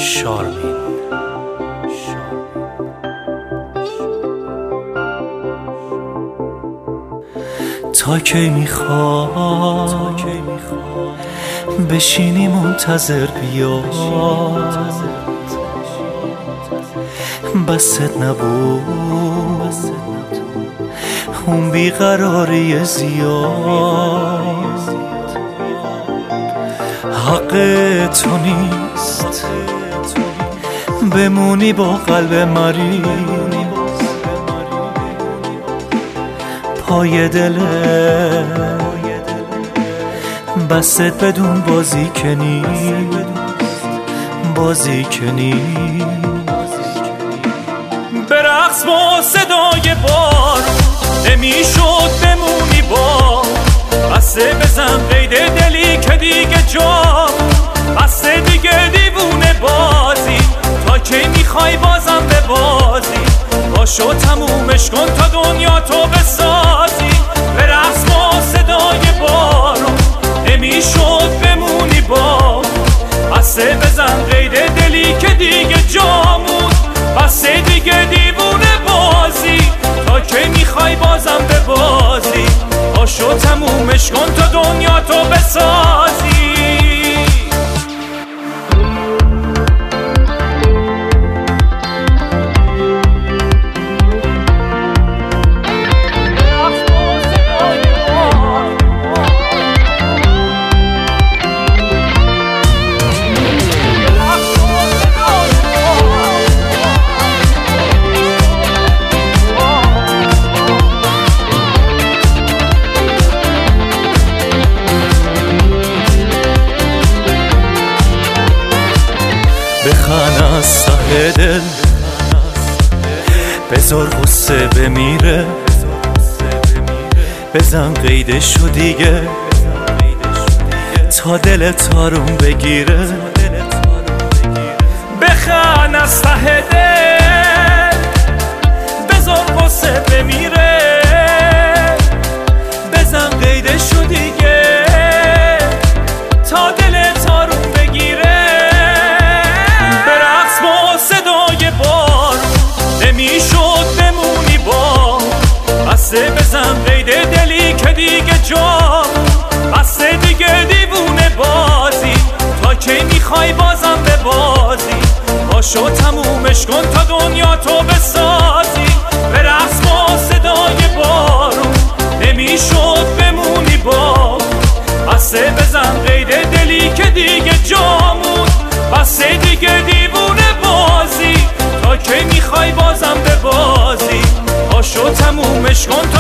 شارمین. تا کی میخواد بشینی منتظر بیاد، بست نبود اون بیقراری زیاد. حق تو نیست بمونی با قلب مریض، پای دله بست بدون بازی کنی، بازی کنی. برقص با صدای بار نمیشد بمونی با، بسته بزن قید دلی که دیگه جا، بسته دیگه دیوونه بازی. تا کی میخوای بازم به بازی؟ باشو تمومش کن تا دنیا تو بسازی. برقص با صدای بارون نمیشد بمونی با، بسته بزن قید دلی که دیگه جامون، بسته دیگه دیوونه بازی. تا کی میخوای بازم به بازی؟ باشو تمومش کن تا دنیا تو بسازی. بخن از ته دل، بذار غصه بمیره، بزن قیدشو دیگه تا دلت آروم بگیره. بخن از ته دل، بذار غصه بمیره، بزن قیدشو دیگه تا دلت آروم بگیره. نمیشد بمونی با، بسته بزن قید دلی که دیگه جا، بسته دیگه دیوونه بازی. تا کی میخوای بازم به بازی؟ باشو تمومش کن تا دنیا تو بسازی. برقص با صدای بارون نمیشد بمونی با، بسته بزن قید دلی که دیگه جامون، بسته دیگه دیوونه بازی. تا کی میخوای بازم به بازی؟ باشو تمومش کن